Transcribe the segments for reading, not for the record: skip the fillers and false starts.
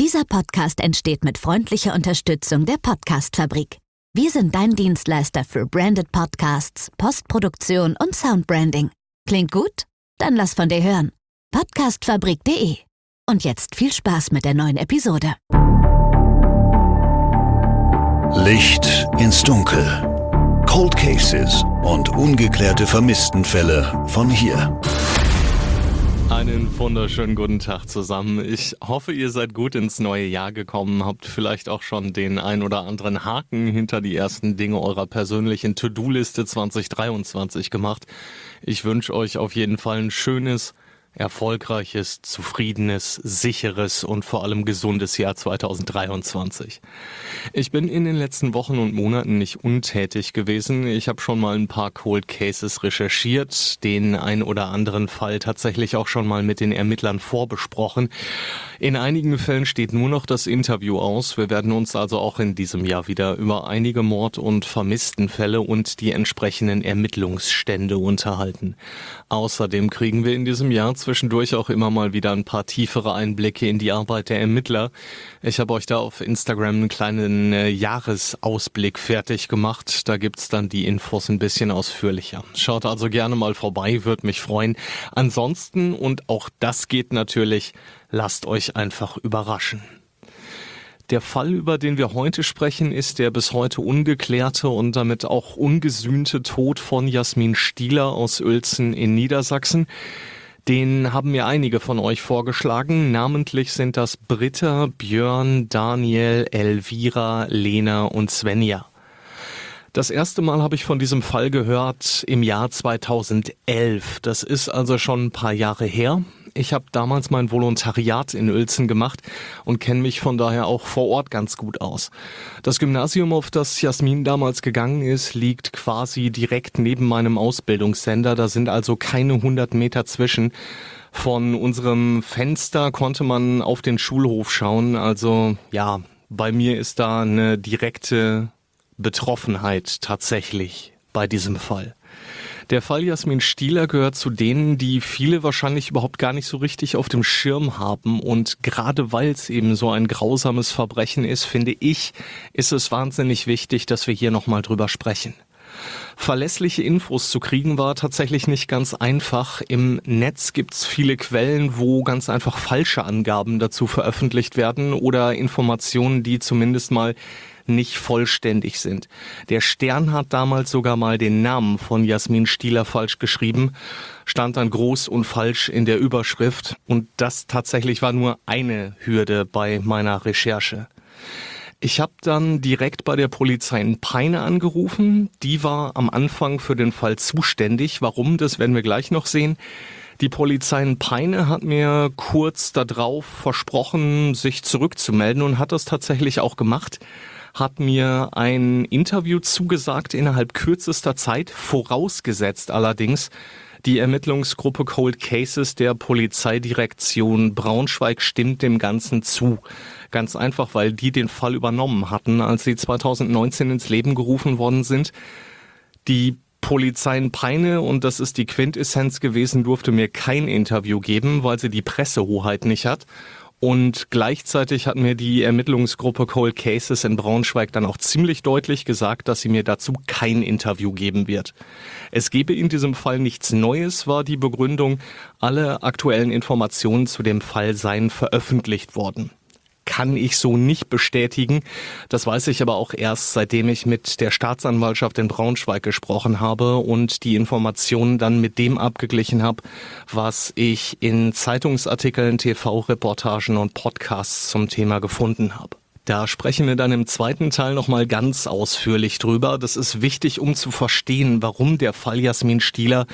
Dieser Podcast entsteht mit freundlicher Unterstützung der Podcast-Fabrik. Wir sind dein Dienstleister für Branded Podcasts, Postproduktion und Soundbranding. Klingt gut? Dann lass von dir hören. Podcastfabrik.de. Und jetzt viel Spaß mit der neuen Episode. Licht ins Dunkel. Cold Cases und ungeklärte Vermisstenfälle von hier. Einen wunderschönen guten Tag zusammen. Ich hoffe, ihr seid gut ins neue Jahr gekommen, habt vielleicht auch schon den ein oder anderen Haken hinter die ersten Dinge eurer persönlichen To-Do-Liste 2023 gemacht. Ich wünsche euch auf jeden Fall ein schönes, erfolgreiches, zufriedenes, sicheres und vor allem gesundes Jahr 2023. Ich bin in den letzten Wochen und Monaten nicht untätig gewesen. Ich habe schon mal ein paar Cold Cases recherchiert, den ein oder anderen Fall tatsächlich auch schon mal mit den Ermittlern vorbesprochen. In einigen Fällen steht nur noch das Interview aus. Wir werden uns also auch in diesem Jahr wieder über einige Mord- und Vermisstenfälle und die entsprechenden Ermittlungsstände unterhalten. Außerdem kriegen wir in diesem Jahr zwischendurch auch immer mal wieder ein paar tiefere Einblicke in die Arbeit der Ermittler. Ich habe euch da auf Instagram einen kleinen Jahresausblick fertig gemacht. Da gibt's dann die Infos ein bisschen ausführlicher. Schaut also gerne mal vorbei, würde mich freuen. Ansonsten, und auch das geht natürlich, lasst euch einfach überraschen. Der Fall, über den wir heute sprechen, ist der bis heute ungeklärte und damit auch ungesühnte Tod von Jasmin Stieler aus Uelzen in Niedersachsen. Den haben mir einige von euch vorgeschlagen. Namentlich sind das Britta, Björn, Daniel, Elvira, Lena und Svenja. Das erste Mal habe ich von diesem Fall gehört im Jahr 2011. Das ist also schon ein paar Jahre her. Ich habe damals mein Volontariat in Uelzen gemacht und kenne mich von daher auch vor Ort ganz gut aus. Das Gymnasium, auf das Jasmin damals gegangen ist, liegt quasi direkt neben meinem Ausbildungssender. Da sind also keine 100 Meter zwischen. Von unserem Fenster konnte man auf den Schulhof schauen. Also ja, bei mir ist da eine direkte Betroffenheit tatsächlich bei diesem Fall. Der Fall Jasmin Stieler gehört zu denen, die viele wahrscheinlich überhaupt gar nicht so richtig auf dem Schirm haben. Und gerade weil es eben so ein grausames Verbrechen ist, finde ich, ist es wahnsinnig wichtig, dass wir hier nochmal drüber sprechen. Verlässliche Infos zu kriegen war tatsächlich nicht ganz einfach. Im Netz gibt's viele Quellen, wo ganz einfach falsche Angaben dazu veröffentlicht werden oder Informationen, die zumindest mal nicht vollständig sind. Der Stern hat damals sogar mal den Namen von Jasmin Stieler falsch geschrieben, stand dann groß und falsch in der Überschrift und das tatsächlich war nur eine Hürde bei meiner Recherche. Ich habe dann direkt bei der Polizei in Peine angerufen. Die war am Anfang für den Fall zuständig. Warum, das werden wir gleich noch sehen. Die Polizei in Peine hat mir kurz darauf versprochen, sich zurückzumelden und hat das tatsächlich auch gemacht. Hat mir ein Interview zugesagt innerhalb kürzester Zeit, vorausgesetzt allerdings, die Ermittlungsgruppe Cold Cases der Polizeidirektion Braunschweig stimmt dem Ganzen zu. Ganz einfach, weil die den Fall übernommen hatten, als sie 2019 ins Leben gerufen worden sind. Die Polizei in Peine, und das ist die Quintessenz gewesen, durfte mir kein Interview geben, weil sie die Pressehoheit nicht hat. Und gleichzeitig hat mir die Ermittlungsgruppe Cold Cases in Braunschweig dann auch ziemlich deutlich gesagt, dass sie mir dazu kein Interview geben wird. Es gebe in diesem Fall nichts Neues, war die Begründung. Alle aktuellen Informationen zu dem Fall seien veröffentlicht worden. Kann ich so nicht bestätigen. Das weiß ich aber auch erst, seitdem ich mit der Staatsanwaltschaft in Braunschweig gesprochen habe und die Informationen dann mit dem abgeglichen habe, was ich in Zeitungsartikeln, TV-Reportagen und Podcasts zum Thema gefunden habe. Da sprechen wir dann im zweiten Teil nochmal ganz ausführlich drüber. Das ist wichtig, um zu verstehen, warum der Fall Jasmin Stieler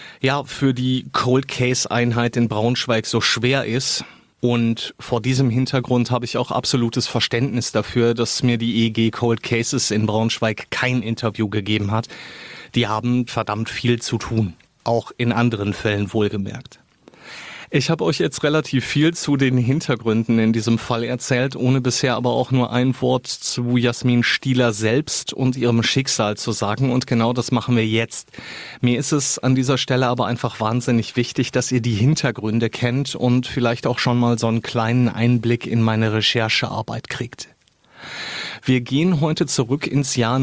für die Cold Case Einheit in Braunschweig so schwer ist. Und vor diesem Hintergrund habe ich auch absolutes Verständnis dafür, dass mir die EG Cold Cases in Braunschweig kein Interview gegeben hat. Die haben verdammt viel zu tun, auch in anderen Fällen wohlgemerkt. Ich habe euch jetzt relativ viel zu den Hintergründen in diesem Fall erzählt, ohne bisher aber auch nur ein Wort zu Jasmin Stieler selbst und ihrem Schicksal zu sagen. Und genau das machen wir jetzt. Mir ist es an dieser Stelle aber einfach wahnsinnig wichtig, dass ihr die Hintergründe kennt und vielleicht auch schon mal so einen kleinen Einblick in meine Recherchearbeit kriegt. Wir gehen heute zurück ins Jahr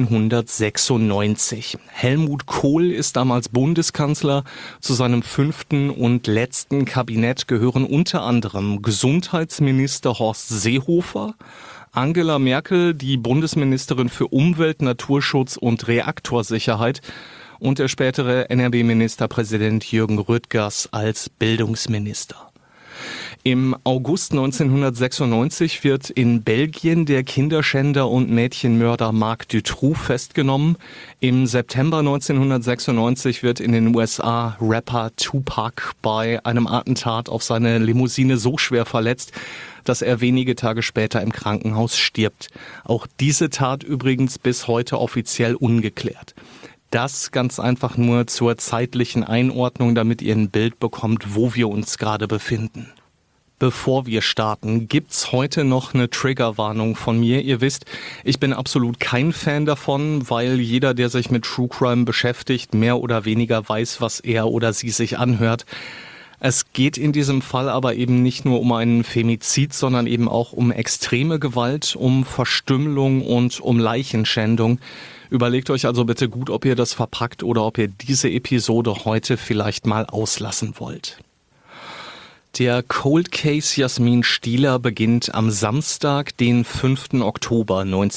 1996. Helmut Kohl ist damals Bundeskanzler. Zu seinem 5. und letzten Kabinett gehören unter anderem Gesundheitsminister Horst Seehofer, Angela Merkel, die Bundesministerin für Umwelt, Naturschutz und Reaktorsicherheit und der spätere NRW-Ministerpräsident Jürgen Rüttgers als Bildungsminister. Im August 1996 wird in Belgien der Kinderschänder und Mädchenmörder Marc Dutroux festgenommen. Im September 1996 wird in den USA Rapper Tupac bei einem Attentat auf seine Limousine so schwer verletzt, dass er wenige Tage später im Krankenhaus stirbt. Auch diese Tat übrigens bis heute offiziell ungeklärt. Das ganz einfach nur zur zeitlichen Einordnung, damit ihr ein Bild bekommt, wo wir uns gerade befinden. Bevor wir starten, gibt's heute noch eine Triggerwarnung von mir. Ihr wisst, ich bin absolut kein Fan davon, weil jeder, der sich mit True Crime beschäftigt, mehr oder weniger weiß, was er oder sie sich anhört. Es geht in diesem Fall aber eben nicht nur um einen Femizid, sondern eben auch um extreme Gewalt, um Verstümmelung und um Leichenschändung. Überlegt euch also bitte gut, ob ihr das verpackt oder ob ihr diese Episode heute vielleicht mal auslassen wollt. Der Cold Case Jasmin Stieler beginnt am Samstag, den 5. Oktober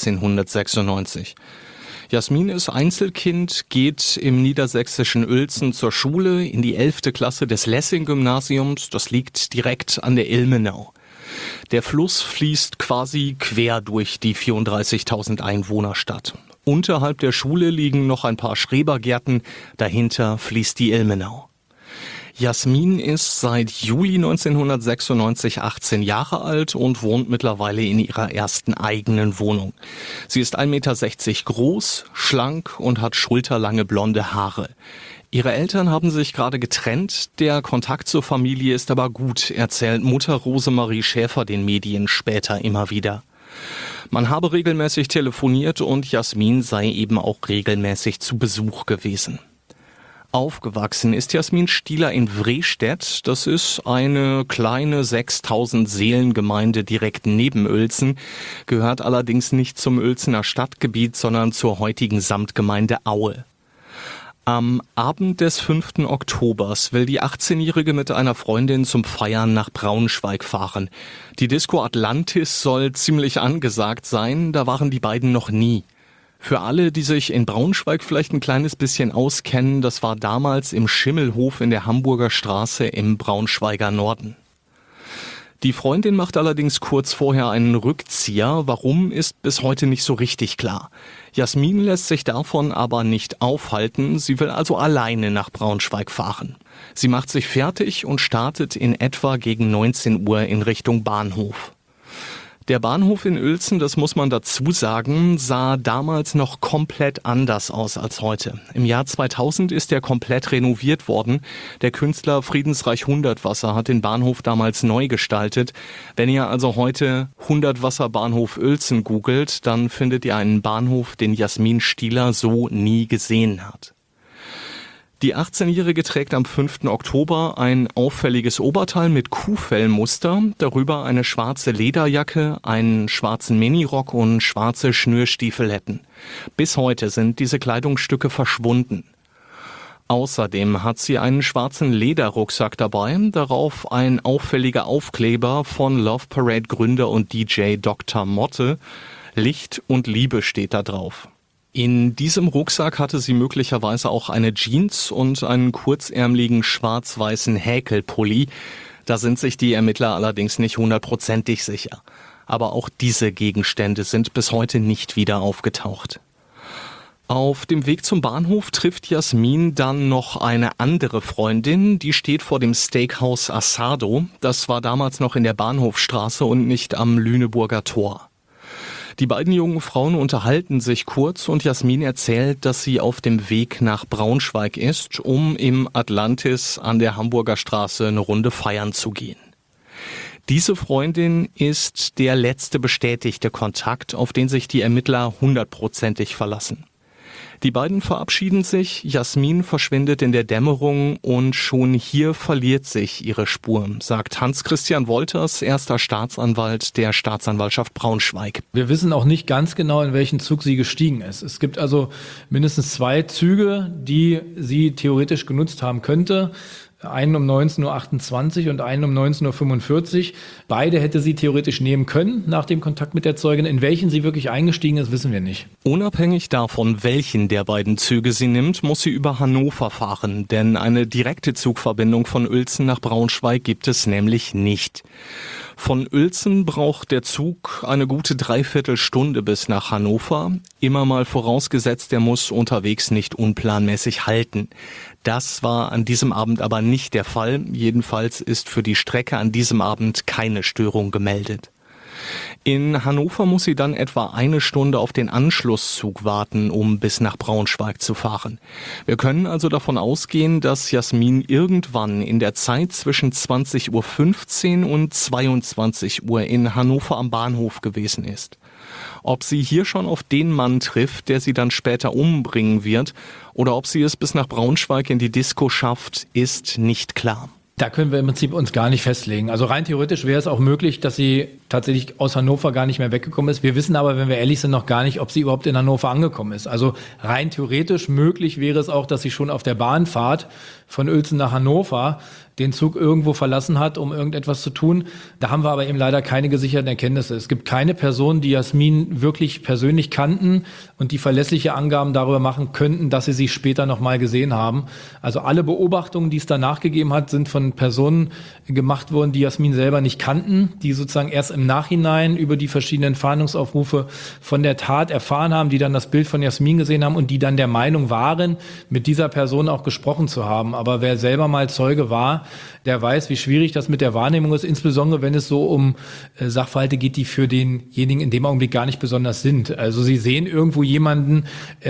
1996. Jasmin ist Einzelkind, geht im niedersächsischen Uelzen zur Schule in die 11. Klasse des Lessing-Gymnasiums. Das liegt direkt an der Ilmenau. Der Fluss fließt quasi quer durch die 34.000 Einwohnerstadt. Unterhalb der Schule liegen noch ein paar Schrebergärten, dahinter fließt die Ilmenau. Jasmin ist seit Juli 1996 18 Jahre alt und wohnt mittlerweile in ihrer ersten eigenen Wohnung. Sie ist 1,60 Meter groß, schlank und hat schulterlange blonde Haare. Ihre Eltern haben sich gerade getrennt, der Kontakt zur Familie ist aber gut, erzählt Mutter Rosemarie Schäfer den Medien später immer wieder. Man habe regelmäßig telefoniert und Jasmin sei eben auch regelmäßig zu Besuch gewesen. Aufgewachsen ist Jasmin Stieler in Wrestedt. Das ist eine kleine 6.000 Seelengemeinde direkt neben Uelzen, gehört allerdings nicht zum Uelzener Stadtgebiet, sondern zur heutigen Samtgemeinde Aue. Am Abend des 5. Oktobers will die 18-Jährige mit einer Freundin zum Feiern nach Braunschweig fahren. Die Disco Atlantis soll ziemlich angesagt sein, da waren die beiden noch nie. Für alle, die sich in Braunschweig vielleicht ein kleines bisschen auskennen, das war damals im Schimmelhof in der Hamburger Straße im Braunschweiger Norden. Die Freundin macht allerdings kurz vorher einen Rückzieher. Warum, ist bis heute nicht so richtig klar. Jasmin lässt sich davon aber nicht aufhalten. Sie will also alleine nach Braunschweig fahren. Sie macht sich fertig und startet in etwa gegen 19 Uhr in Richtung Bahnhof. Der Bahnhof in Uelzen, das muss man dazu sagen, sah damals noch komplett anders aus als heute. Im Jahr 2000 ist er komplett renoviert worden. Der Künstler Friedensreich Hundertwasser hat den Bahnhof damals neu gestaltet. Wenn ihr also heute Hundertwasser-Bahnhof Uelzen googelt, dann findet ihr einen Bahnhof, den Jasmin Stieler so nie gesehen hat. Die 18-Jährige trägt am 5. Oktober ein auffälliges Oberteil mit Kuhfellmuster, darüber eine schwarze Lederjacke, einen schwarzen Minirock und schwarze Schnürstiefeletten. Bis heute sind diese Kleidungsstücke verschwunden. Außerdem hat sie einen schwarzen Lederrucksack dabei, darauf ein auffälliger Aufkleber von Love Parade Gründer und DJ Dr. Motte. Licht und Liebe steht da drauf. In diesem Rucksack hatte sie möglicherweise auch eine Jeans und einen kurzärmeligen schwarz-weißen Häkelpulli. Da sind sich die Ermittler allerdings nicht 100%ig sicher. Aber auch diese Gegenstände sind bis heute nicht wieder aufgetaucht. Auf dem Weg zum Bahnhof trifft Jasmin dann noch eine andere Freundin, die steht vor dem Steakhouse Asado. Das war damals noch in der Bahnhofstraße und nicht am Lüneburger Tor. Die beiden jungen Frauen unterhalten sich kurz und Jasmin erzählt, dass sie auf dem Weg nach Braunschweig ist, um im Atlantis an der Hamburger Straße eine Runde feiern zu gehen. Diese Freundin ist der letzte bestätigte Kontakt, auf den sich die Ermittler 100%ig verlassen. Die beiden verabschieden sich, Jasmin verschwindet in der Dämmerung und schon hier verliert sich ihre Spur, sagt Hans-Christian Wolters, erster Staatsanwalt der Staatsanwaltschaft Braunschweig. Wir wissen auch nicht ganz genau, in welchen Zug sie gestiegen ist. Es gibt also mindestens 2 Züge, die sie theoretisch genutzt haben könnte. Einen um 19.28 Uhr und einen um 19.45 Uhr. Beide hätte sie theoretisch nehmen können nach dem Kontakt mit der Zeugin. In welchen sie wirklich eingestiegen ist, wissen wir nicht. Unabhängig davon, welchen der beiden Züge sie nimmt, muss sie über Hannover fahren. Denn eine direkte Zugverbindung von Uelzen nach Braunschweig gibt es nämlich nicht. Von Uelzen braucht der Zug eine gute Dreiviertelstunde bis nach Hannover. Immer mal vorausgesetzt, er muss unterwegs nicht unplanmäßig halten. Das war an diesem Abend aber nicht der Fall. Jedenfalls ist für die Strecke an diesem Abend keine Störung gemeldet. In Hannover muss sie dann etwa 1 Stunde auf den Anschlusszug warten, um bis nach Braunschweig zu fahren. Wir können also davon ausgehen, dass Jasmin irgendwann in der Zeit zwischen 20.15 Uhr und 22 Uhr in Hannover am Bahnhof gewesen ist. Ob sie hier schon auf den Mann trifft, der sie dann später umbringen wird, oder ob sie es bis nach Braunschweig in die Disco schafft, ist nicht klar. Da können wir im Prinzip uns gar nicht festlegen. Also rein theoretisch wäre es auch möglich, dass sie tatsächlich aus Hannover gar nicht mehr weggekommen ist. Wir wissen aber, wenn wir ehrlich sind, noch gar nicht, ob sie überhaupt in Hannover angekommen ist. Also rein theoretisch möglich wäre es auch, dass sie schon auf der Bahnfahrt von Uelzen nach Hannover den Zug irgendwo verlassen hat, um irgendetwas zu tun. Da haben wir aber eben leider keine gesicherten Erkenntnisse. Es gibt keine Personen, die Jasmin wirklich persönlich kannten und die verlässliche Angaben darüber machen könnten, dass sie später noch mal gesehen haben. Also alle Beobachtungen, die es danach gegeben hat, sind von Personen gemacht worden, die Jasmin selber nicht kannten, die sozusagen erst im Nachhinein über die verschiedenen Fahndungsaufrufe von der Tat erfahren haben, die dann das Bild von Jasmin gesehen haben und die dann der Meinung waren, mit dieser Person auch gesprochen zu haben. Aber wer selber mal Zeuge war, der weiß, wie schwierig das mit der Wahrnehmung ist, insbesondere wenn es so um Sachverhalte geht, die für denjenigen in dem Augenblick gar nicht besonders sind. Also sie sehen irgendwo jemanden,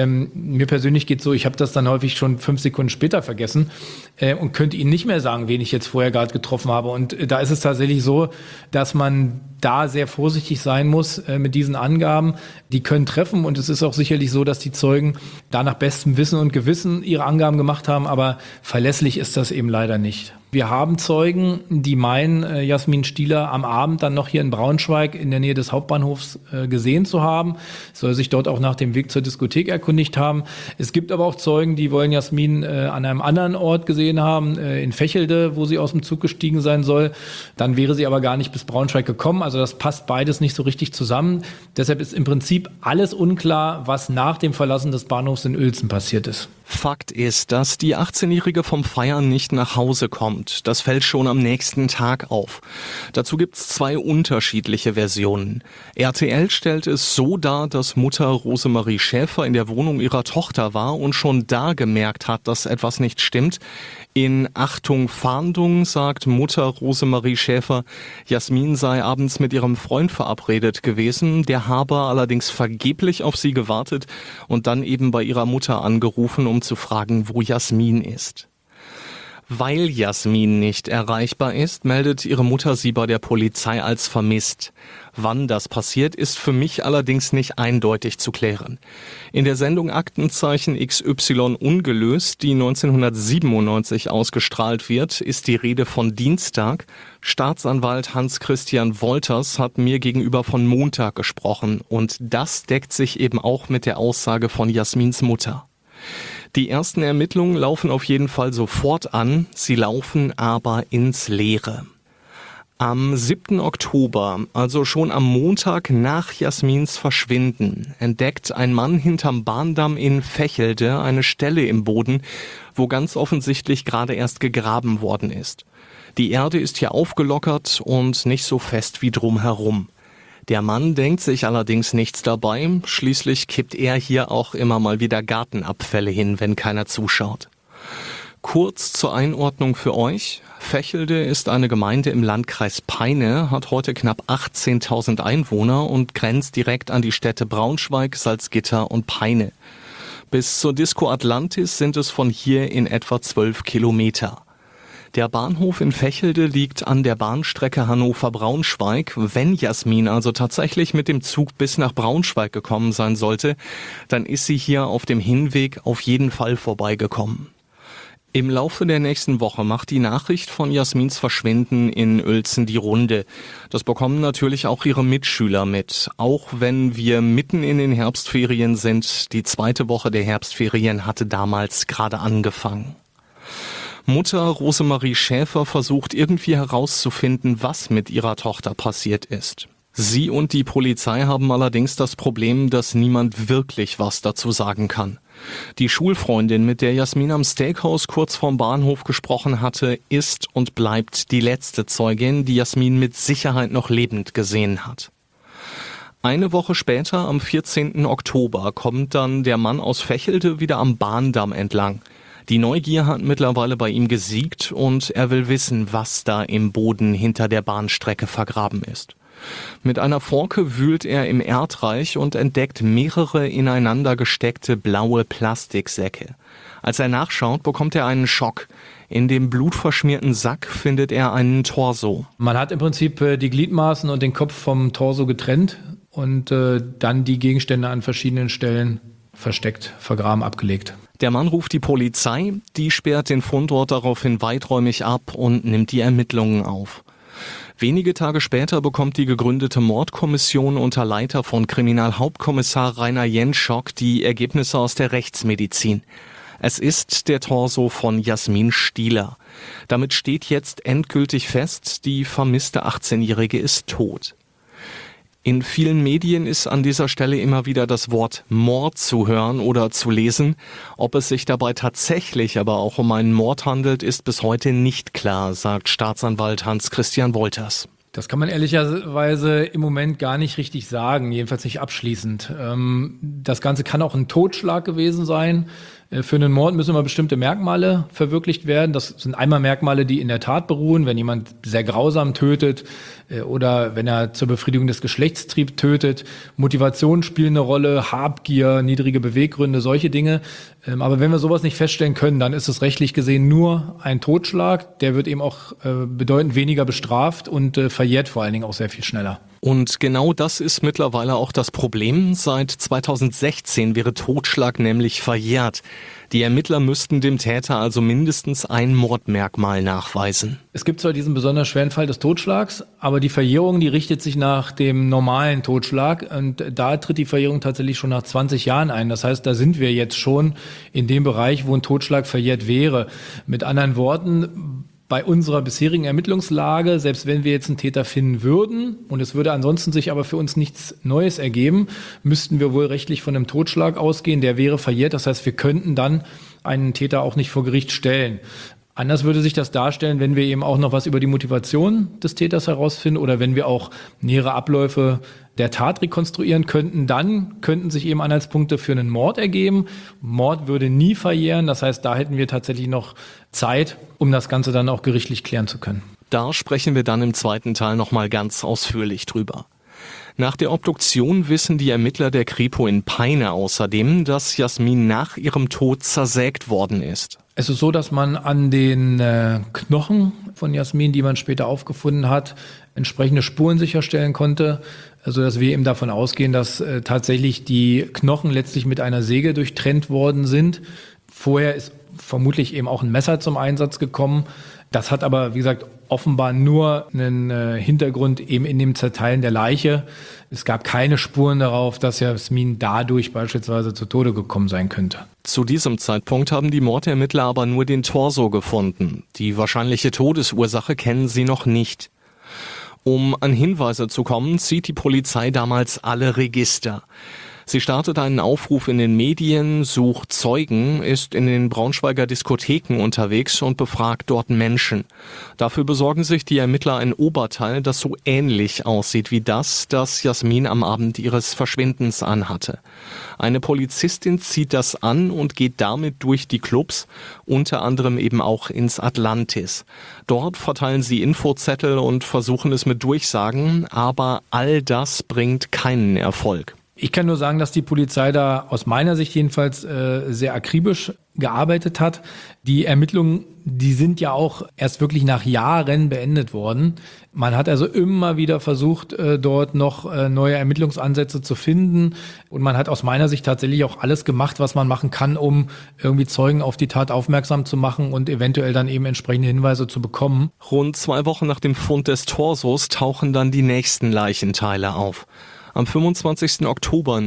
mir persönlich geht so, ich habe das dann häufig schon 5 Sekunden später vergessen und könnte Ihnen nicht mehr sagen, wen ich jetzt vorher gerade getroffen habe. Und da ist es tatsächlich so, dass man da sehr vorsichtig sein muss mit diesen Angaben. Die können treffen und es ist auch sicherlich so, dass die Zeugen da nach bestem Wissen und Gewissen ihre Angaben gemacht haben, aber verlässlich ist das eben leider nicht. Wir haben Zeugen, die meinen, Jasmin Stieler am Abend dann noch hier in Braunschweig in der Nähe des Hauptbahnhofs gesehen zu haben. Soll sich dort auch nach dem Weg zur Diskothek erkundigt haben. Es gibt aber auch Zeugen, die wollen Jasmin an einem anderen Ort gesehen haben, in Vechelde, wo sie aus dem Zug gestiegen sein soll. Dann wäre sie aber gar nicht bis Braunschweig gekommen. Also das passt beides nicht so richtig zusammen. Deshalb ist im Prinzip alles unklar, was nach dem Verlassen des Bahnhofs in Uelzen passiert ist. Fakt ist, dass die 18-Jährige vom Feiern nicht nach Hause kommt. Das fällt schon am nächsten Tag auf. Dazu gibt's 2 unterschiedliche Versionen. RTL stellt es so dar, dass Mutter Rosemarie Schäfer in der Wohnung ihrer Tochter war und schon da gemerkt hat, dass etwas nicht stimmt. In Achtung Fahndung sagt Mutter Rosemarie Schäfer, Jasmin sei abends mit ihrem Freund verabredet gewesen, der habe allerdings vergeblich auf sie gewartet und dann eben bei ihrer Mutter angerufen, um zu fragen, wo Jasmin ist. Weil Jasmin nicht erreichbar ist, meldet ihre Mutter sie bei der Polizei als vermisst. Wann das passiert, ist für mich allerdings nicht eindeutig zu klären. In der Sendung Aktenzeichen XY ungelöst, die 1997 ausgestrahlt wird, ist die Rede von Dienstag. Staatsanwalt Hans-Christian Wolters hat mir gegenüber von Montag gesprochen und das deckt sich eben auch mit der Aussage von Jasmins Mutter. Die ersten Ermittlungen laufen auf jeden Fall sofort an, sie laufen aber ins Leere. Am 7. Oktober, also schon am Montag nach Jasmins Verschwinden, entdeckt ein Mann hinterm Bahndamm in Vechelde eine Stelle im Boden, wo ganz offensichtlich gerade erst gegraben worden ist. Die Erde ist hier aufgelockert und nicht so fest wie drumherum. Der Mann denkt sich allerdings nichts dabei, schließlich kippt er hier auch immer mal wieder Gartenabfälle hin, wenn keiner zuschaut. Kurz zur Einordnung für euch. Vechelde ist eine Gemeinde im Landkreis Peine, hat heute knapp 18.000 Einwohner und grenzt direkt an die Städte Braunschweig, Salzgitter und Peine. Bis zur Disco Atlantis sind es von hier in etwa 12 Kilometer. Der Bahnhof in Vechelde liegt an der Bahnstrecke Hannover-Braunschweig. Wenn Jasmin also tatsächlich mit dem Zug bis nach Braunschweig gekommen sein sollte, dann ist sie hier auf dem Hinweg auf jeden Fall vorbeigekommen. Im Laufe der nächsten Woche macht die Nachricht von Jasmins Verschwinden in Uelzen die Runde. Das bekommen natürlich auch ihre Mitschüler mit. Auch wenn wir mitten in den Herbstferien sind, die zweite Woche der Herbstferien hatte damals gerade angefangen. Mutter Rosemarie Schäfer versucht irgendwie herauszufinden, was mit ihrer Tochter passiert ist. Sie und die Polizei haben allerdings das Problem, dass niemand wirklich was dazu sagen kann. Die Schulfreundin, mit der Jasmin am Steakhouse kurz vorm Bahnhof gesprochen hatte, ist und bleibt die letzte Zeugin, die Jasmin mit Sicherheit noch lebend gesehen hat. Eine Woche später, am 14. Oktober, kommt dann der Mann aus Vechelde wieder am Bahndamm entlang. Die Neugier hat mittlerweile bei ihm gesiegt und er will wissen, was da im Boden hinter der Bahnstrecke vergraben ist. Mit einer Forke wühlt er im Erdreich und entdeckt mehrere ineinander gesteckte blaue Plastiksäcke. Als er nachschaut, bekommt er einen Schock. In dem blutverschmierten Sack findet er einen Torso. Man hat im Prinzip die Gliedmaßen und den Kopf vom Torso getrennt und dann die Gegenstände an verschiedenen Stellen versteckt, vergraben, abgelegt. Der Mann ruft die Polizei, die sperrt den Fundort daraufhin weiträumig ab und nimmt die Ermittlungen auf. Wenige Tage später bekommt die gegründete Mordkommission unter Leiter von Kriminalhauptkommissar Rainer Jenschock die Ergebnisse aus der Rechtsmedizin. Es ist der Torso von Jasmin Stieler. Damit steht jetzt endgültig fest, die vermisste 18-Jährige ist tot. In vielen Medien ist an dieser Stelle immer wieder das Wort Mord zu hören oder zu lesen. Ob es sich dabei tatsächlich aber auch um einen Mord handelt, ist bis heute nicht klar, sagt Staatsanwalt Hans-Christian Wolters. Das kann man ehrlicherweise im Moment gar nicht richtig sagen, jedenfalls nicht abschließend. Das Ganze kann auch ein Totschlag gewesen sein. Für einen Mord müssen immer bestimmte Merkmale verwirklicht werden. Das sind einmal Merkmale, die in der Tat beruhen, wenn jemand sehr grausam tötet oder wenn er zur Befriedigung des Geschlechtstriebs tötet. Motivation spielt eine Rolle, Habgier, niedrige Beweggründe, solche Dinge. Aber wenn wir sowas nicht feststellen können, dann ist es rechtlich gesehen nur ein Totschlag. Der wird eben auch bedeutend weniger bestraft und verjährt vor allen Dingen auch sehr viel schneller. Und genau das ist mittlerweile auch das Problem. Seit 2016 wäre Totschlag nämlich verjährt. Die Ermittler müssten dem Täter also mindestens ein Mordmerkmal nachweisen. Es gibt zwar diesen besonders schweren Fall des Totschlags, aber die Verjährung, die richtet sich nach dem normalen Totschlag. Und da tritt die Verjährung tatsächlich schon nach 20 Jahren ein. Das heißt, da sind wir jetzt schon in dem Bereich, wo ein Totschlag verjährt wäre. Mit anderen Worten, bei unserer bisherigen Ermittlungslage, selbst wenn wir jetzt einen Täter finden würden und es würde ansonsten sich aber für uns nichts Neues ergeben, müssten wir wohl rechtlich von einem Totschlag ausgehen, der wäre verjährt. Das heißt, wir könnten dann einen Täter auch nicht vor Gericht stellen. Anders würde sich das darstellen, wenn wir eben auch noch was über die Motivation des Täters herausfinden oder wenn wir auch nähere Abläufe der Tat rekonstruieren könnten, dann könnten sich eben Anhaltspunkte für einen Mord ergeben. Mord würde nie verjähren, das heißt, da hätten wir tatsächlich noch Zeit, um das Ganze dann auch gerichtlich klären zu können. Da sprechen wir dann im zweiten Teil nochmal ganz ausführlich drüber. Nach der Obduktion wissen die Ermittler der Kripo in Peine außerdem, dass Jasmin nach ihrem Tod zersägt worden ist. Es ist so, dass man an den Knochen von Jasmin, die man später aufgefunden hat, entsprechende Spuren sicherstellen konnte, also dass wir eben davon ausgehen, dass tatsächlich die Knochen letztlich mit einer Säge durchtrennt worden sind. Vorher ist vermutlich eben auch ein Messer zum Einsatz gekommen. Das hat aber, wie gesagt, offenbar nur einen Hintergrund eben in dem Zerteilen der Leiche. Es gab keine Spuren darauf, dass Jasmin dadurch beispielsweise zu Tode gekommen sein könnte. Zu diesem Zeitpunkt haben die Mordermittler aber nur den Torso gefunden. Die wahrscheinliche Todesursache kennen sie noch nicht. Um an Hinweise zu kommen, zieht die Polizei damals alle Register. Sie startet einen Aufruf in den Medien, sucht Zeugen, ist in den Braunschweiger Diskotheken unterwegs und befragt dort Menschen. Dafür besorgen sich die Ermittler ein Oberteil, das so ähnlich aussieht wie das Jasmin am Abend ihres Verschwindens anhatte. Eine Polizistin zieht das an und geht damit durch die Clubs, unter anderem eben auch ins Atlantis. Dort verteilen sie Infozettel und versuchen es mit Durchsagen, aber all das bringt keinen Erfolg. Ich kann nur sagen, dass die Polizei da aus meiner Sicht jedenfalls sehr akribisch gearbeitet hat. Die Ermittlungen, die sind ja auch erst wirklich nach Jahren beendet worden. Man hat also immer wieder versucht, dort noch neue Ermittlungsansätze zu finden. Und man hat aus meiner Sicht tatsächlich auch alles gemacht, was man machen kann, um irgendwie Zeugen auf die Tat aufmerksam zu machen und eventuell dann eben entsprechende Hinweise zu bekommen. Rund 2 Wochen nach dem Fund des Torsos tauchen dann die nächsten Leichenteile auf. Am 25. Oktober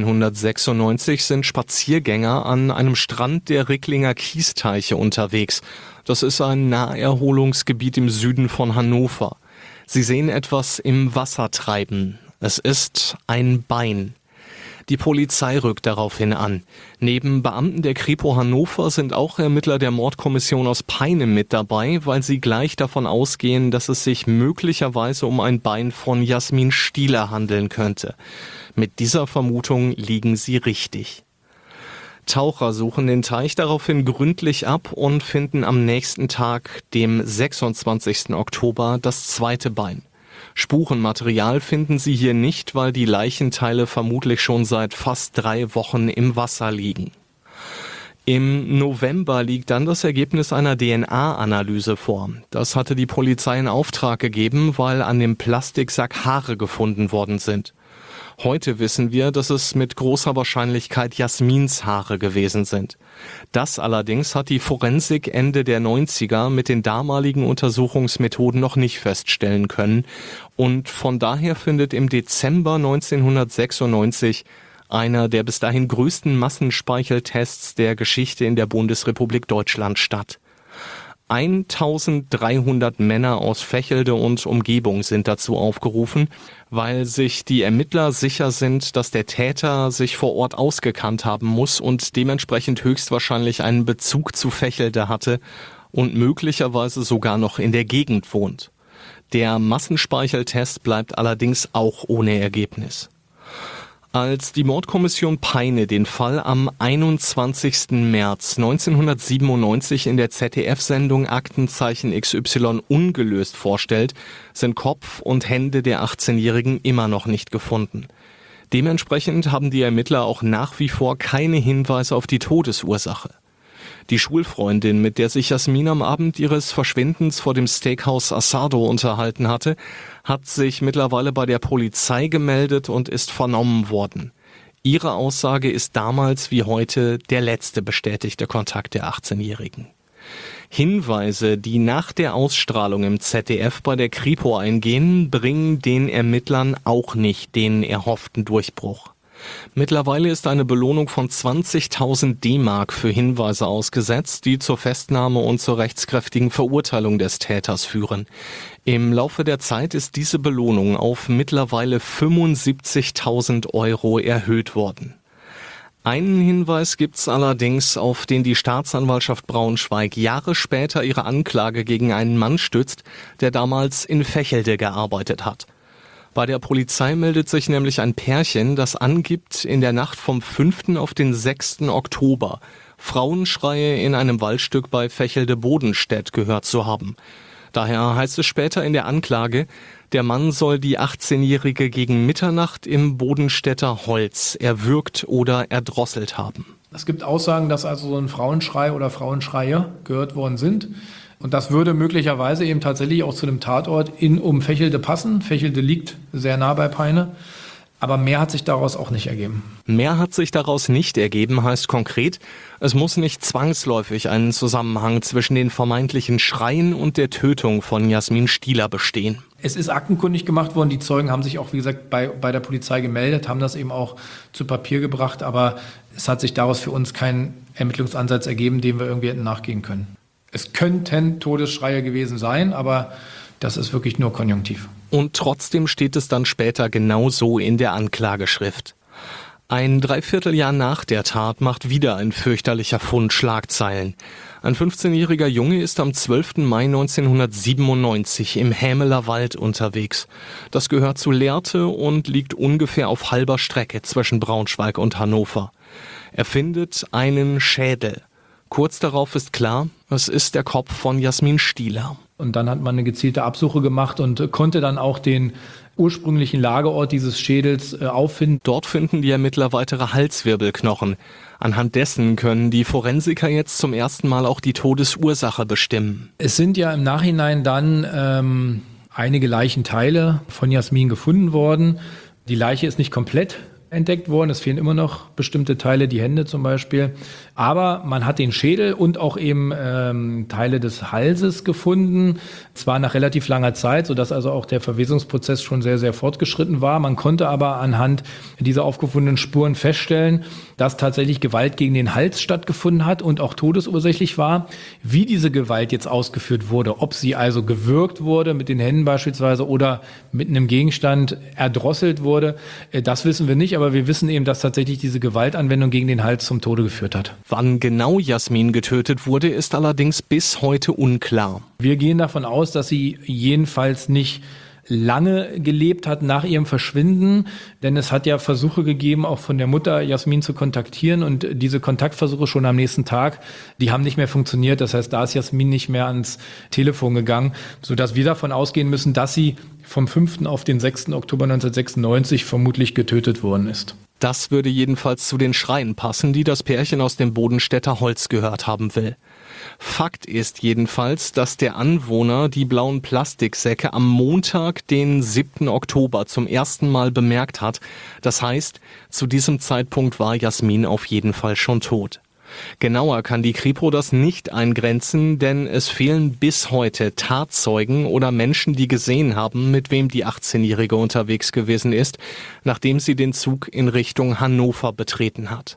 1996 sind Spaziergänger an einem Strand der Ricklinger Kiesteiche unterwegs. Das ist ein Naherholungsgebiet im Süden von Hannover. Sie sehen etwas im Wasser treiben. Es ist ein Bein. Die Polizei rückt daraufhin an. Neben Beamten der Kripo Hannover sind auch Ermittler der Mordkommission aus Peine mit dabei, weil sie gleich davon ausgehen, dass es sich möglicherweise um ein Bein von Jasmin Stieler handeln könnte. Mit dieser Vermutung liegen sie richtig. Taucher suchen den Teich daraufhin gründlich ab und finden am nächsten Tag, dem 26. Oktober, das zweite Bein. Spurenmaterial finden sie hier nicht, weil die Leichenteile vermutlich schon seit fast 3 Wochen im Wasser liegen. Im November liegt dann das Ergebnis einer DNA-Analyse vor. Das hatte die Polizei in Auftrag gegeben, weil an dem Plastiksack Haare gefunden worden sind. Heute wissen wir, dass es mit großer Wahrscheinlichkeit Jasmins Haare gewesen sind. Das allerdings hat die Forensik Ende der 90er mit den damaligen Untersuchungsmethoden noch nicht feststellen können. Und von daher findet im Dezember 1996 einer der bis dahin größten Massenspeicheltests der Geschichte in der Bundesrepublik Deutschland statt. 1300 Männer aus Vechelde und Umgebung sind dazu aufgerufen, weil sich die Ermittler sicher sind, dass der Täter sich vor Ort ausgekannt haben muss und dementsprechend höchstwahrscheinlich einen Bezug zu Vechelde hatte und möglicherweise sogar noch in der Gegend wohnt. Der Massenspeicheltest bleibt allerdings auch ohne Ergebnis. Als die Mordkommission Peine den Fall am 21. März 1997 in der ZDF-Sendung Aktenzeichen XY ungelöst vorstellt, sind Kopf und Hände der 18-Jährigen immer noch nicht gefunden. Dementsprechend haben die Ermittler auch nach wie vor keine Hinweise auf die Todesursache. Die Schulfreundin, mit der sich Jasmin am Abend ihres Verschwindens vor dem Steakhouse Asado unterhalten hatte, hat sich mittlerweile bei der Polizei gemeldet und ist vernommen worden. Ihre Aussage ist damals wie heute der letzte bestätigte Kontakt der 18-Jährigen. Hinweise, die nach der Ausstrahlung im ZDF bei der Kripo eingehen, bringen den Ermittlern auch nicht den erhofften Durchbruch. Mittlerweile ist eine Belohnung von 20.000 D-Mark für Hinweise ausgesetzt, die zur Festnahme und zur rechtskräftigen Verurteilung des Täters führen. Im Laufe der Zeit ist diese Belohnung auf mittlerweile 75.000 Euro erhöht worden. Einen Hinweis gibt's allerdings, auf den die Staatsanwaltschaft Braunschweig Jahre später ihre Anklage gegen einen Mann stützt, der damals in Vechelde gearbeitet hat. Bei der Polizei meldet sich nämlich ein Pärchen, das angibt, in der Nacht vom 5. auf den 6. Oktober Frauenschreie in einem Waldstück bei Vechelde-Bodenstedt gehört zu haben. Daher heißt es später in der Anklage, der Mann soll die 18-Jährige gegen Mitternacht im Bodenstedter Holz erwürgt oder erdrosselt haben. Es gibt Aussagen, dass also so ein Frauenschrei oder Frauenschreie gehört worden sind. Und das würde möglicherweise eben tatsächlich auch zu dem Tatort um Vechelde passen. Vechelde liegt sehr nah bei Peine. Aber mehr hat sich daraus auch nicht ergeben. Mehr hat sich daraus nicht ergeben, heißt konkret, es muss nicht zwangsläufig einen Zusammenhang zwischen den vermeintlichen Schreien und der Tötung von Jasmin Stieler bestehen. Es ist aktenkundig gemacht worden. Die Zeugen haben sich auch, wie gesagt, bei der Polizei gemeldet, haben das eben auch zu Papier gebracht. Aber es hat sich daraus für uns kein Ermittlungsansatz ergeben, dem wir irgendwie hätten nachgehen können. Es könnten Todesschreie gewesen sein, aber das ist wirklich nur konjunktiv. Und trotzdem steht es dann später genau so in der Anklageschrift. Ein Dreivierteljahr nach der Tat macht wieder ein fürchterlicher Fund Schlagzeilen. Ein 15-jähriger Junge ist am 12. Mai 1997 im Hämeler Wald unterwegs. Das gehört zu Lehrte und liegt ungefähr auf halber Strecke zwischen Braunschweig und Hannover. Er findet einen Schädel. Kurz darauf ist klar, es ist der Kopf von Jasmin Stieler. Und dann hat man eine gezielte Absuche gemacht und konnte dann auch den ursprünglichen Lagerort dieses Schädels auffinden. Dort finden die Ermittler weitere Halswirbelknochen. Anhand dessen können die Forensiker jetzt zum ersten Mal auch die Todesursache bestimmen. Es sind ja im Nachhinein dann einige Leichenteile von Jasmin gefunden worden. Die Leiche ist nicht komplett entdeckt worden. Es fehlen immer noch bestimmte Teile, die Hände zum Beispiel. Aber man hat den Schädel und auch eben Teile des Halses gefunden. Zwar nach relativ langer Zeit, sodass also auch der Verwesungsprozess schon sehr, sehr fortgeschritten war. Man konnte aber anhand dieser aufgefundenen Spuren feststellen, dass tatsächlich Gewalt gegen den Hals stattgefunden hat und auch todesursächlich war. Wie diese Gewalt jetzt ausgeführt wurde, ob sie also gewürgt wurde, mit den Händen beispielsweise, oder mit einem Gegenstand erdrosselt wurde, das wissen wir nicht. Aber wir wissen eben, dass tatsächlich diese Gewaltanwendung gegen den Hals zum Tode geführt hat. Wann genau Jasmin getötet wurde, ist allerdings bis heute unklar. Wir gehen davon aus, dass sie jedenfalls nicht lange gelebt hat nach ihrem Verschwinden, denn es hat ja Versuche gegeben, auch von der Mutter Jasmin zu kontaktieren, und diese Kontaktversuche schon am nächsten Tag, die haben nicht mehr funktioniert. Das heißt, da ist Jasmin nicht mehr ans Telefon gegangen, sodass wir davon ausgehen müssen, dass sie vom 5. auf den 6. Oktober 1996 vermutlich getötet worden ist. Das würde jedenfalls zu den Schreien passen, die das Pärchen aus dem Bodenstädter Holz gehört haben will. Fakt ist jedenfalls, dass der Anwohner die blauen Plastiksäcke am Montag, den 7. Oktober, zum ersten Mal bemerkt hat. Das heißt, zu diesem Zeitpunkt war Jasmin auf jeden Fall schon tot. Genauer kann die Kripo das nicht eingrenzen, denn es fehlen bis heute Tatzeugen oder Menschen, die gesehen haben, mit wem die 18-Jährige unterwegs gewesen ist, nachdem sie den Zug in Richtung Hannover betreten hat.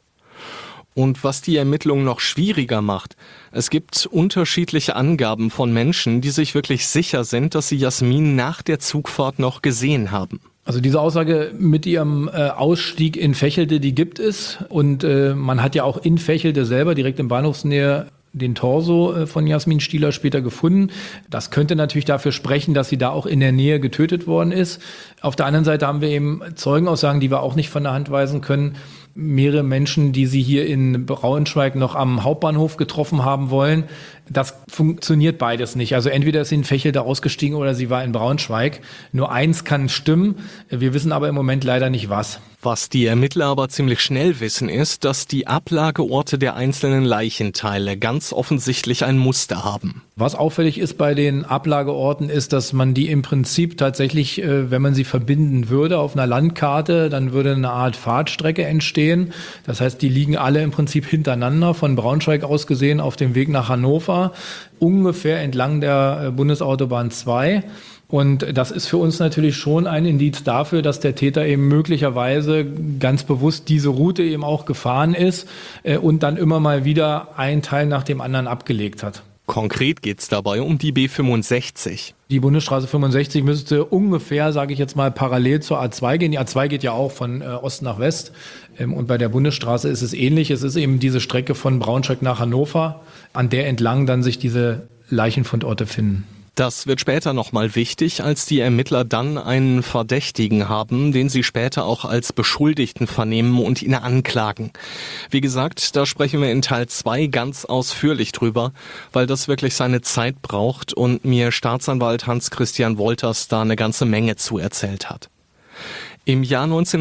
Und was die Ermittlung noch schwieriger macht, es gibt unterschiedliche Angaben von Menschen, die sich wirklich sicher sind, dass sie Jasmin nach der Zugfahrt noch gesehen haben. Also diese Aussage mit ihrem Ausstieg in Vechelde, die gibt es. Und man hat ja auch in Vechelde selber, direkt in Bahnhofsnähe, den Torso von Jasmin Stieler später gefunden. Das könnte natürlich dafür sprechen, dass sie da auch in der Nähe getötet worden ist. Auf der anderen Seite haben wir eben Zeugenaussagen, die wir auch nicht von der Hand weisen können. Mehrere Menschen, die sie hier in Braunschweig noch am Hauptbahnhof getroffen haben wollen. Das funktioniert beides nicht. Also entweder ist sie in Vechelde ausgestiegen oder sie war in Braunschweig. Nur eins kann stimmen. Wir wissen aber im Moment leider nicht was. Was die Ermittler aber ziemlich schnell wissen, ist, dass die Ablageorte der einzelnen Leichenteile ganz offensichtlich ein Muster haben. Was auffällig ist bei den Ablageorten ist, dass man die im Prinzip tatsächlich, wenn man sie verbinden würde auf einer Landkarte, dann würde eine Art Fahrtstrecke entstehen. Das heißt, die liegen alle im Prinzip hintereinander, von Braunschweig aus gesehen auf dem Weg nach Hannover, ungefähr entlang der Bundesautobahn 2. Und das ist für uns natürlich schon ein Indiz dafür, dass der Täter eben möglicherweise ganz bewusst diese Route eben auch gefahren ist und dann immer mal wieder einen Teil nach dem anderen abgelegt hat. Konkret geht es dabei um die B65. Die Bundesstraße 65 müsste ungefähr, sage ich jetzt mal, parallel zur A2 gehen. Die A2 geht ja auch von Ost nach West. Und bei der Bundesstraße ist es ähnlich. Es ist eben diese Strecke von Braunschweig nach Hannover, an der entlang dann sich diese Leichenfundorte finden. Das wird später nochmal wichtig, als die Ermittler dann einen Verdächtigen haben, den sie später auch als Beschuldigten vernehmen und ihn anklagen. Wie gesagt, da sprechen wir in Teil 2 ganz ausführlich drüber, weil das wirklich seine Zeit braucht und mir Staatsanwalt Hans-Christian Wolters da eine ganze Menge zu erzählt hat. Im Jahr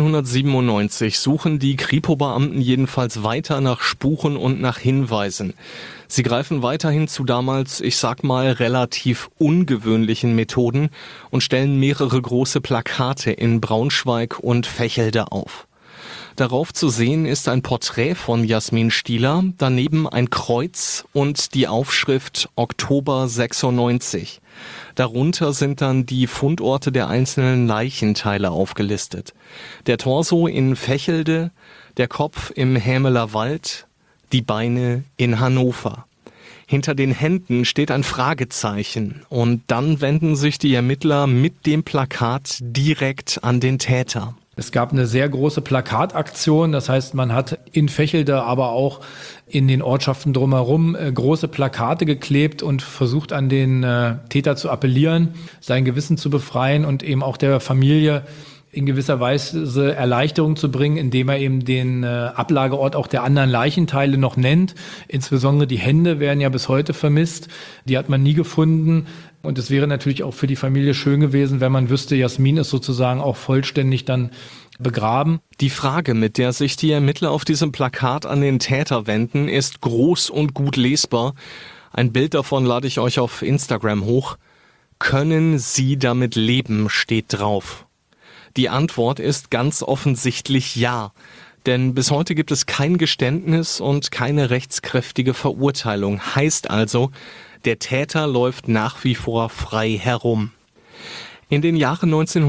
1997 suchen die Kripo-Beamten jedenfalls weiter nach Spuren und nach Hinweisen. Sie greifen weiterhin zu damals, ich sag mal, relativ ungewöhnlichen Methoden und stellen mehrere große Plakate in Braunschweig und Vechelde auf. Darauf zu sehen ist ein Porträt von Jasmin Stieler, daneben ein Kreuz und die Aufschrift Oktober 96. Darunter sind dann die Fundorte der einzelnen Leichenteile aufgelistet. Der Torso in Vechelde, der Kopf im Hämeler Wald, die Beine in Hannover. Hinter den Händen steht ein Fragezeichen und dann wenden sich die Ermittler mit dem Plakat direkt an den Täter. Es gab eine sehr große Plakataktion, das heißt, man hat in Vechelde, aber auch in den Ortschaften drumherum große Plakate geklebt und versucht, an den Täter zu appellieren, sein Gewissen zu befreien und eben auch der Familie in gewisser Weise Erleichterung zu bringen, indem er eben den Ablageort auch der anderen Leichenteile noch nennt. Insbesondere die Hände werden ja bis heute vermisst. Die hat man nie gefunden. Und es wäre natürlich auch für die Familie schön gewesen, wenn man wüsste, Jasmin ist sozusagen auch vollständig dann begraben. Die Frage, mit der sich die Ermittler auf diesem Plakat an den Täter wenden, ist groß und gut lesbar. Ein Bild davon lade ich euch auf Instagram hoch. Können Sie damit leben, steht drauf. Die Antwort ist ganz offensichtlich ja. Denn bis heute gibt es kein Geständnis und keine rechtskräftige Verurteilung. Heißt also, der Täter läuft nach wie vor frei herum. In den Jahren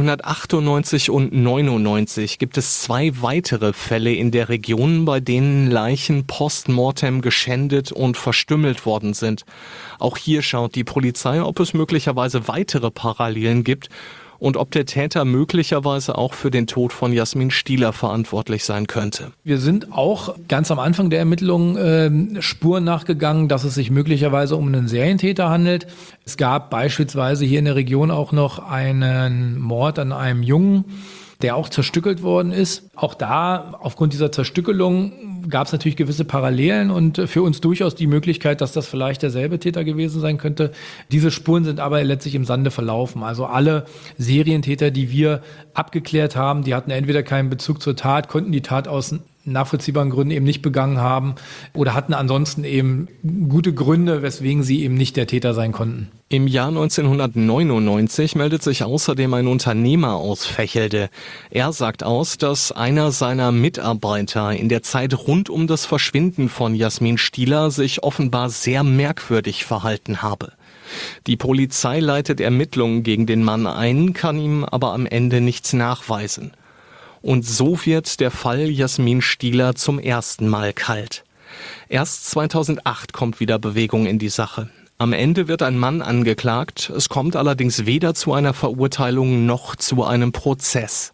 1998 und 1999 gibt es 2 weitere Fälle in der Region, bei denen Leichen postmortem geschändet und verstümmelt worden sind. Auch hier schaut die Polizei, ob es möglicherweise weitere Parallelen gibt und ob der Täter möglicherweise auch für den Tod von Jasmin Stieler verantwortlich sein könnte. Wir sind auch ganz am Anfang der Ermittlungen Spuren nachgegangen, dass es sich möglicherweise um einen Serientäter handelt. Es gab beispielsweise hier in der Region auch noch einen Mord an einem Jungen, der auch zerstückelt worden ist. Auch da, aufgrund dieser Zerstückelung, gab es natürlich gewisse Parallelen und für uns durchaus die Möglichkeit, dass das vielleicht derselbe Täter gewesen sein könnte. Diese Spuren sind aber letztlich im Sande verlaufen. Also alle Serientäter, die wir abgeklärt haben, die hatten entweder keinen Bezug zur Tat, konnten die Tat aus nachvollziehbaren Gründen eben nicht begangen haben oder hatten ansonsten eben gute Gründe, weswegen sie eben nicht der Täter sein konnten. Im Jahr 1999 meldet sich außerdem ein Unternehmer aus Vechelde. Er sagt aus, dass einer seiner Mitarbeiter in der Zeit rund um das Verschwinden von Jasmin Stieler sich offenbar sehr merkwürdig verhalten habe. Die Polizei leitet Ermittlungen gegen den Mann ein, kann ihm aber am Ende nichts nachweisen. Und so wird der Fall Jasmin Stieler zum ersten Mal kalt. Erst 2008 kommt wieder Bewegung in die Sache. Am Ende wird ein Mann angeklagt, es kommt allerdings weder zu einer Verurteilung noch zu einem Prozess.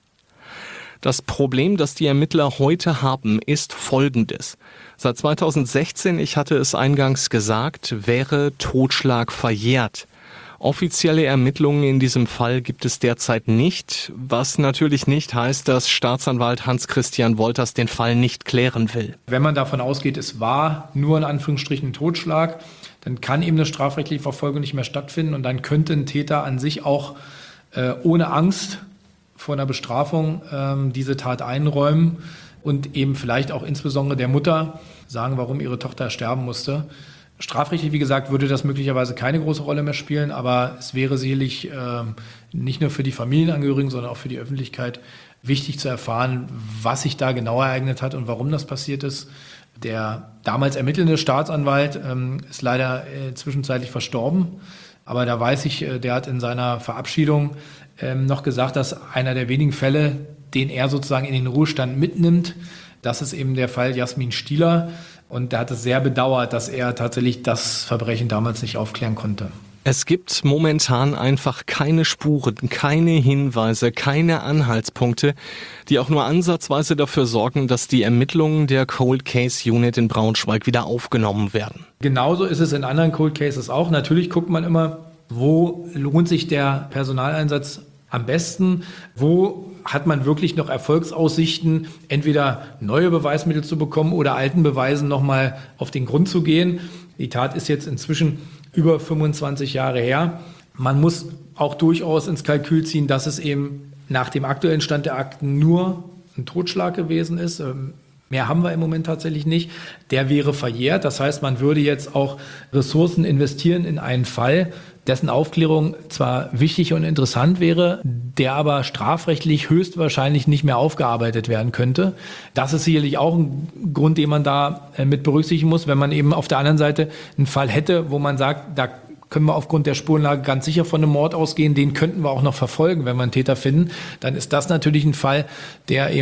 Das Problem, das die Ermittler heute haben, ist folgendes. Seit 2016, ich hatte es eingangs gesagt, wäre Totschlag verjährt. Offizielle Ermittlungen in diesem Fall gibt es derzeit nicht, was natürlich nicht heißt, dass Staatsanwalt Hans-Christian Wolters den Fall nicht klären will. Wenn man davon ausgeht, es war nur in Anführungsstrichen ein Totschlag, dann kann eben eine strafrechtliche Verfolgung nicht mehr stattfinden und dann könnte ein Täter an sich auch ohne Angst vor einer Bestrafung diese Tat einräumen und eben vielleicht auch insbesondere der Mutter sagen, warum ihre Tochter sterben musste. Strafrechtlich, wie gesagt, würde das möglicherweise keine große Rolle mehr spielen, aber es wäre sicherlich nicht nur für die Familienangehörigen, sondern auch für die Öffentlichkeit wichtig zu erfahren, was sich da genau ereignet hat und warum das passiert ist. Der damals ermittelnde Staatsanwalt ist leider zwischenzeitlich verstorben, aber da weiß ich, der hat in seiner Verabschiedung noch gesagt, dass einer der wenigen Fälle, den er sozusagen in den Ruhestand mitnimmt, das ist eben der Fall Jasmin Stieler. Und er hat es sehr bedauert, dass er tatsächlich das Verbrechen damals nicht aufklären konnte. Es gibt momentan einfach keine Spuren, keine Hinweise, keine Anhaltspunkte, die auch nur ansatzweise dafür sorgen, dass die Ermittlungen der Cold Case Unit in Braunschweig wieder aufgenommen werden. Genauso ist es in anderen Cold Cases auch. Natürlich guckt man immer, wo lohnt sich der Personaleinsatz am besten, wo hat man wirklich noch Erfolgsaussichten, entweder neue Beweismittel zu bekommen oder alten Beweisen nochmal auf den Grund zu gehen. Die Tat ist jetzt inzwischen über 25 Jahre her. Man muss auch durchaus ins Kalkül ziehen, dass es eben nach dem aktuellen Stand der Akten nur ein Totschlag gewesen ist. Mehr haben wir im Moment tatsächlich nicht. Der wäre verjährt. Das heißt, man würde jetzt auch Ressourcen investieren in einen Fall, dessen Aufklärung zwar wichtig und interessant wäre, der aber strafrechtlich höchstwahrscheinlich nicht mehr aufgearbeitet werden könnte. Das ist sicherlich auch ein Grund, den man da mit berücksichtigen muss, wenn man eben auf der anderen Seite einen Fall hätte, wo man sagt, da können wir aufgrund der Spurenlage ganz sicher von einem Mord ausgehen, den könnten wir auch noch verfolgen, wenn wir einen Täter finden. Dann ist das natürlich ein Fall, der eben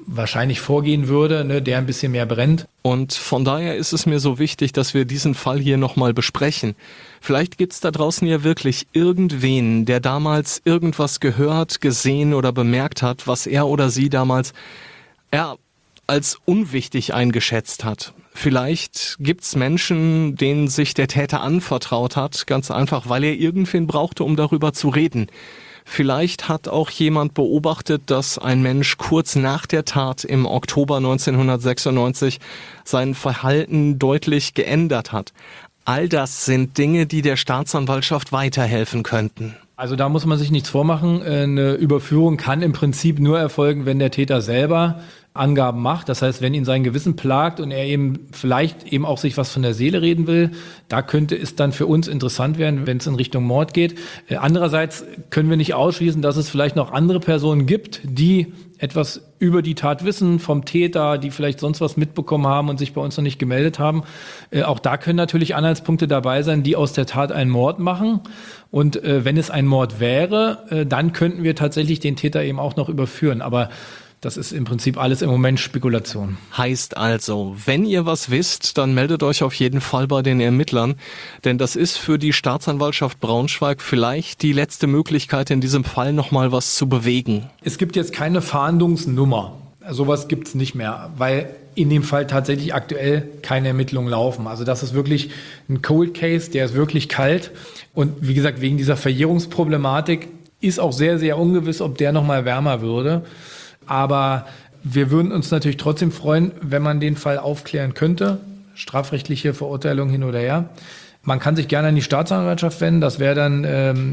wahrscheinlich vorgehen würde, ne, der ein bisschen mehr brennt. Und von daher ist es mir so wichtig, dass wir diesen Fall hier nochmal besprechen. Vielleicht gibt's da draußen ja wirklich irgendwen, der damals irgendwas gehört, gesehen oder bemerkt hat, was er oder sie damals als unwichtig eingeschätzt hat. Vielleicht gibt's Menschen, denen sich der Täter anvertraut hat, ganz einfach, weil er irgendwen brauchte, um darüber zu reden. Vielleicht hat auch jemand beobachtet, dass ein Mensch kurz nach der Tat im Oktober 1996 sein Verhalten deutlich geändert hat. All das sind Dinge, die der Staatsanwaltschaft weiterhelfen könnten. Also da muss man sich nichts vormachen. Eine Überführung kann im Prinzip nur erfolgen, wenn der Täter selber Angaben macht. Das heißt, wenn ihn sein Gewissen plagt und er eben vielleicht eben auch sich was von der Seele reden will, da könnte es dann für uns interessant werden, wenn es in Richtung Mord geht. Andererseits können wir nicht ausschließen, dass es vielleicht noch andere Personen gibt, die etwas über die Tat wissen vom Täter, die vielleicht sonst was mitbekommen haben und sich bei uns noch nicht gemeldet haben. Auch da können natürlich Anhaltspunkte dabei sein, die aus der Tat einen Mord machen. Und wenn es ein Mord wäre, dann könnten wir tatsächlich den Täter eben auch noch überführen. Aber das ist im Prinzip alles im Moment Spekulation. Heißt also, wenn ihr was wisst, dann meldet euch auf jeden Fall bei den Ermittlern, denn das ist für die Staatsanwaltschaft Braunschweig vielleicht die letzte Möglichkeit, in diesem Fall nochmal was zu bewegen. Es gibt jetzt keine Fahndungsnummer. Sowas gibt's nicht mehr, weil in dem Fall tatsächlich aktuell keine Ermittlungen laufen. Also das ist wirklich ein Cold Case, der ist wirklich kalt. Und wie gesagt, wegen dieser Verjährungsproblematik ist auch sehr, sehr ungewiss, ob der nochmal wärmer würde. Aber wir würden uns natürlich trotzdem freuen, wenn man den Fall aufklären könnte. Strafrechtliche Verurteilung hin oder her. Man kann sich gerne an die Staatsanwaltschaft wenden. Das wäre dann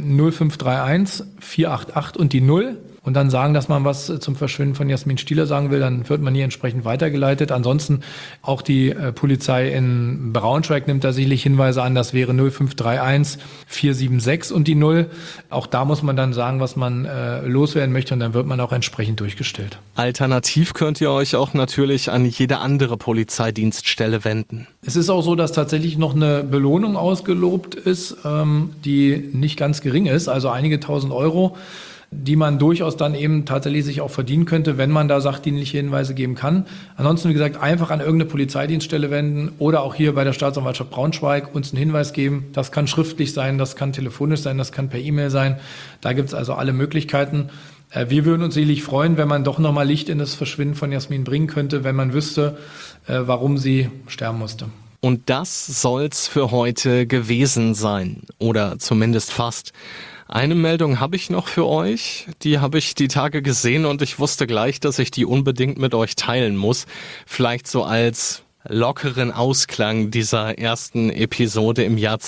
0531 488 und die 0. Und dann sagen, dass man was zum Verschwinden von Jasmin Stieler sagen will, dann wird man hier entsprechend weitergeleitet. Ansonsten auch die Polizei in Braunschweig nimmt da sicherlich Hinweise an. Das wäre 0531 476 und die 0. Auch da muss man dann sagen, was man loswerden möchte und dann wird man auch entsprechend durchgestellt. Alternativ könnt ihr euch auch natürlich an jede andere Polizeidienststelle wenden. Es ist auch so, dass tatsächlich noch eine Belohnung ausgelobt ist, die nicht ganz gering ist, also einige tausend Euro, die man durchaus dann eben tatsächlich sich auch verdienen könnte, wenn man da sachdienliche Hinweise geben kann. Ansonsten, wie gesagt, einfach an irgendeine Polizeidienststelle wenden oder auch hier bei der Staatsanwaltschaft Braunschweig uns einen Hinweis geben. Das kann schriftlich sein, das kann telefonisch sein, das kann per E-Mail sein. Da gibt es also alle Möglichkeiten. Wir würden uns sicherlich freuen, wenn man doch nochmal Licht in das Verschwinden von Jasmin bringen könnte, wenn man wüsste, warum sie sterben musste. Und das soll's für heute gewesen sein. Oder zumindest fast. Eine Meldung habe ich noch für euch, die habe ich die Tage gesehen und ich wusste gleich, dass ich die unbedingt mit euch teilen muss. Vielleicht so als lockeren Ausklang dieser ersten Episode im Jahr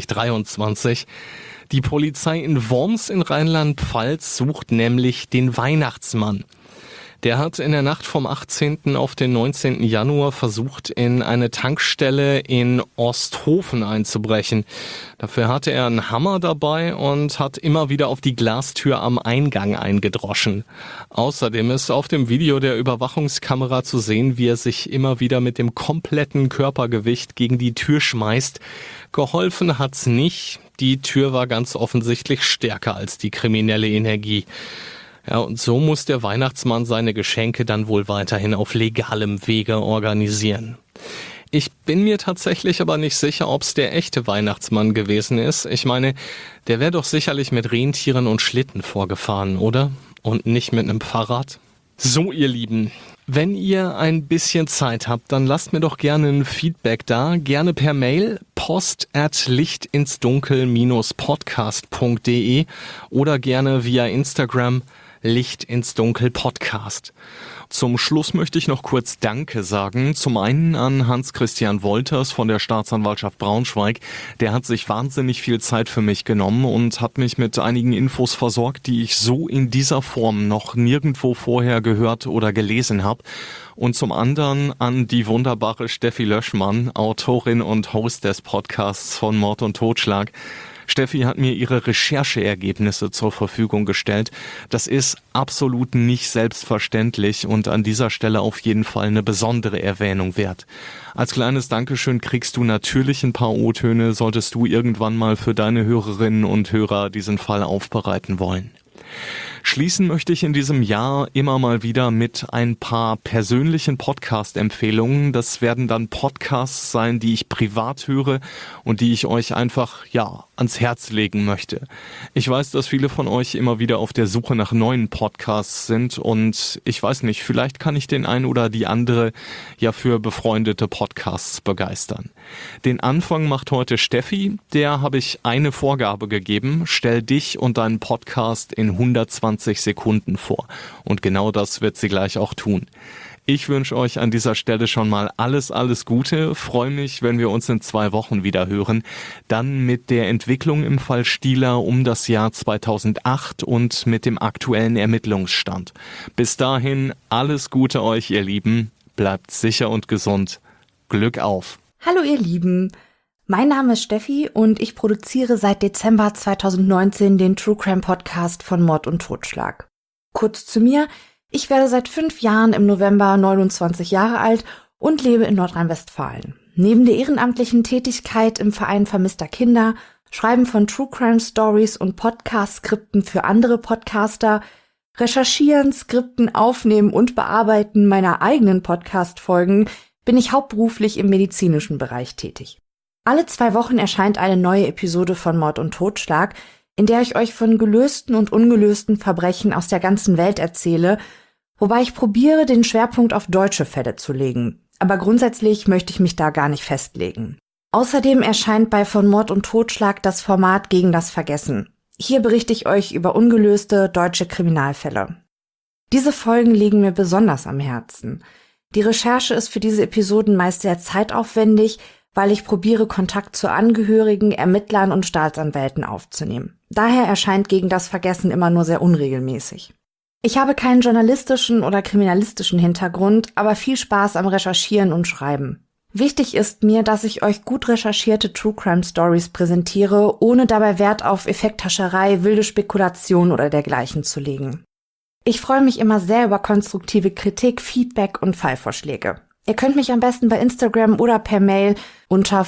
2023. Die Polizei in Worms in Rheinland-Pfalz sucht nämlich den Weihnachtsmann. Der hat in der Nacht vom 18. auf den 19. Januar versucht, in eine Tankstelle in Osthofen einzubrechen. Dafür hatte er einen Hammer dabei und hat immer wieder auf die Glastür am Eingang eingedroschen. Außerdem ist auf dem Video der Überwachungskamera zu sehen, wie er sich immer wieder mit dem kompletten Körpergewicht gegen die Tür schmeißt. Geholfen hat's nicht. Die Tür war ganz offensichtlich stärker als die kriminelle Energie. Ja, und so muss der Weihnachtsmann seine Geschenke dann wohl weiterhin auf legalem Wege organisieren. Ich bin mir tatsächlich aber nicht sicher, ob es der echte Weihnachtsmann gewesen ist. Ich meine, der wäre doch sicherlich mit Rentieren und Schlitten vorgefahren, oder? Und nicht mit einem Fahrrad? So, ihr Lieben, wenn ihr ein bisschen Zeit habt, dann lasst mir doch gerne ein Feedback da. Gerne per Mail post@lichtinsdunkel-podcast.de oder gerne via Instagram Licht ins Dunkel Podcast. Zum Schluss möchte ich noch kurz Danke sagen. Zum einen an Hans-Christian Wolters von der Staatsanwaltschaft Braunschweig. Der hat sich wahnsinnig viel Zeit für mich genommen und hat mich mit einigen Infos versorgt, die ich so in dieser Form noch nirgendwo vorher gehört oder gelesen habe. Und zum anderen an die wunderbare Steffi Löschmann, Autorin und Host des Podcasts von Mord und Totschlag. Steffi hat mir ihre Rechercheergebnisse zur Verfügung gestellt. Das ist absolut nicht selbstverständlich und an dieser Stelle auf jeden Fall eine besondere Erwähnung wert. Als kleines Dankeschön kriegst du natürlich ein paar O-Töne, solltest du irgendwann mal für deine Hörerinnen und Hörer diesen Fall aufbereiten wollen. Schließen möchte ich in diesem Jahr immer mal wieder mit ein paar persönlichen Podcast-Empfehlungen. Das werden dann Podcasts sein, die ich privat höre und die ich euch einfach, ans Herz legen möchte. Ich weiß, dass viele von euch immer wieder auf der Suche nach neuen Podcasts sind und ich weiß nicht, vielleicht kann ich den einen oder die andere für befreundete Podcasts begeistern. Den Anfang macht heute Steffi, der habe ich eine Vorgabe gegeben: Stell dich und deinen Podcast in 120 Sekunden vor. Und genau das wird sie gleich auch tun. Ich wünsche euch an dieser Stelle schon mal alles Gute. Freue mich, wenn wir uns in 2 Wochen wieder hören. Dann mit der Entwicklung im Fall Stieler um das Jahr 2008 und mit dem aktuellen Ermittlungsstand. Bis dahin alles Gute euch, ihr Lieben. Bleibt sicher und gesund. Glück auf. Hallo ihr Lieben. Mein Name ist Steffi und ich produziere seit Dezember 2019 den True Crime Podcast von Mord und Totschlag. Kurz zu mir: Ich werde seit 5 Jahren im November 29 Jahre alt und lebe in Nordrhein-Westfalen. Neben der ehrenamtlichen Tätigkeit im Verein vermisster Kinder, Schreiben von True Crime Stories und Podcast-Skripten für andere Podcaster, Recherchieren, Skripten, Aufnehmen und Bearbeiten meiner eigenen Podcast-Folgen bin ich hauptberuflich im medizinischen Bereich tätig. Alle 2 Wochen erscheint eine neue Episode von Mord und Totschlag, in der ich euch von gelösten und ungelösten Verbrechen aus der ganzen Welt erzähle, wobei ich probiere, den Schwerpunkt auf deutsche Fälle zu legen. Aber grundsätzlich möchte ich mich da gar nicht festlegen. Außerdem erscheint bei Von Mord und Totschlag das Format Gegen das Vergessen. Hier berichte ich euch über ungelöste deutsche Kriminalfälle. Diese Folgen liegen mir besonders am Herzen. Die Recherche ist für diese Episoden meist sehr zeitaufwendig, weil ich probiere, Kontakt zu Angehörigen, Ermittlern und Staatsanwälten aufzunehmen. Daher erscheint Gegen das Vergessen immer nur sehr unregelmäßig. Ich habe keinen journalistischen oder kriminalistischen Hintergrund, aber viel Spaß am Recherchieren und Schreiben. Wichtig ist mir, dass ich euch gut recherchierte True Crime Stories präsentiere, ohne dabei Wert auf Effekthascherei, wilde Spekulation oder dergleichen zu legen. Ich freue mich immer sehr über konstruktive Kritik, Feedback und Fallvorschläge. Ihr könnt mich am besten bei Instagram oder per Mail unter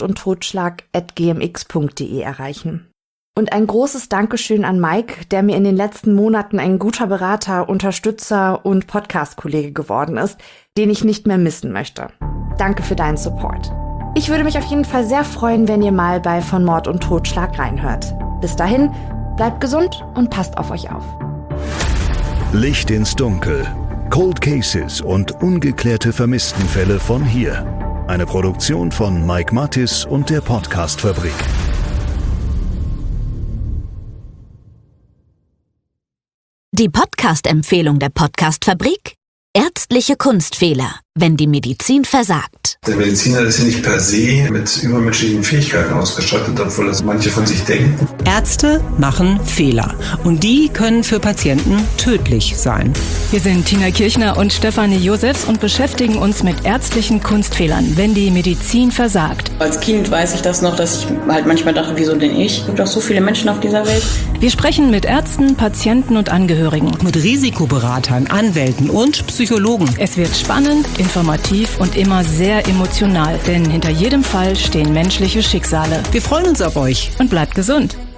vonmordundtotschlag@gmx.de erreichen. Und ein großes Dankeschön an Mike, der mir in den letzten Monaten ein guter Berater, Unterstützer und Podcast-Kollege geworden ist, den ich nicht mehr missen möchte. Danke für deinen Support. Ich würde mich auf jeden Fall sehr freuen, wenn ihr mal bei Von Mord und Totschlag reinhört. Bis dahin, bleibt gesund und passt auf euch auf. Licht ins Dunkel. Cold Cases und ungeklärte Vermisstenfälle von hier. Eine Produktion von Mike Mattis und der Podcast-Fabrik. Die Podcast-Empfehlung der Podcast-Fabrik: Ärztliche Kunstfehler, wenn die Medizin versagt. Der Mediziner ist ja nicht per se mit übermenschlichen Fähigkeiten ausgestattet, obwohl das manche von sich denken. Ärzte machen Fehler und die können für Patienten tödlich sein. Wir sind Tina Kirchner und Stefanie Josefs und beschäftigen uns mit ärztlichen Kunstfehlern, wenn die Medizin versagt. Als Kind weiß ich das noch, dass ich halt manchmal dachte, wieso denn ich? Es gibt doch so viele Menschen auf dieser Welt. Wir sprechen mit Ärzten, Patienten und Angehörigen. Mit Risikoberatern, Anwälten und Psychologen. Es wird spannend, informativ und immer sehr emotional, denn hinter jedem Fall stehen menschliche Schicksale. Wir freuen uns auf euch und bleibt gesund.